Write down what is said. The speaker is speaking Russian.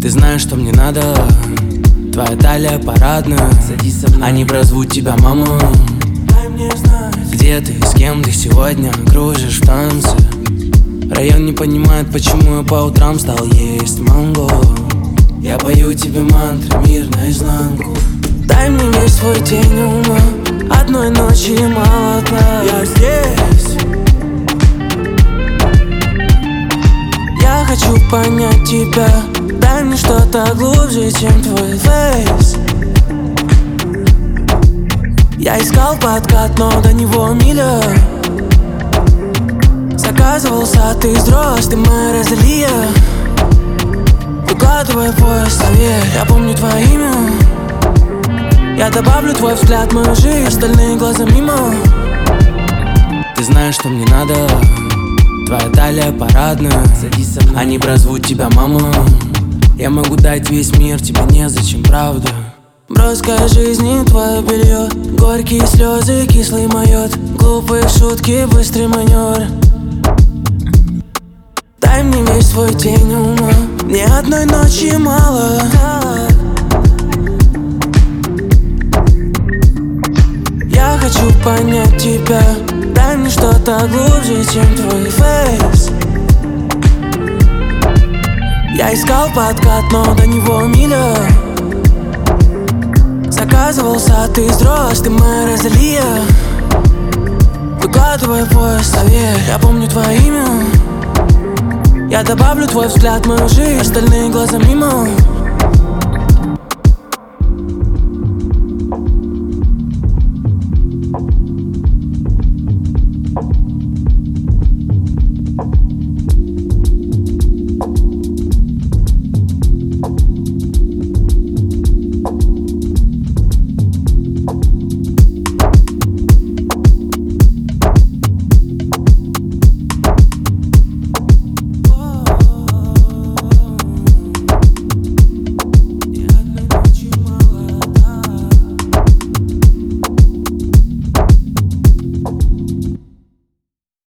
Ты знаешь, что мне надо. Твоя талия парадная. Садись со мной. Они прозовут тебя, мама. Дай мне знать, где ты, с кем ты сегодня кружишь в танце. Район не понимает, почему я по утрам стал есть манго. Я пою тебе мантры, мир наизнанку. Дай мне весь свой день ума, одной ночи мало, да. Я здесь. Я хочу понять тебя. Дай мне что-то глубже, чем твой фейс. Я искал подкат, но до него миля. Заказывал сад из роз, ты моя Розалия. Выкладывай поезд, поверь, я помню твое имя. Я добавлю твой взгляд в мою жизнь, остальные глаза мимо. Ты знаешь, что мне надо. Твоя талия парадная. Садись со мной. Они прозовут тебя, мама. Я могу дать весь мир, тебе незачем, правда. Броская жизнь, твое белье. Горькие слезы, кислый майот. Глупые шутки, быстрый маневр. Дай мне весь свой день ума, мне одной ночи мало. Я хочу понять тебя. Дай мне что-то глубже, чем твой фейс. Я искал подкат, но до него миля. Заказывал сад из роз, ты моя Розалия. Выкладывай поезд, поверь, я помню твое имя. Я добавлю твой взгляд в мою жизнь, остальные глаза мимо.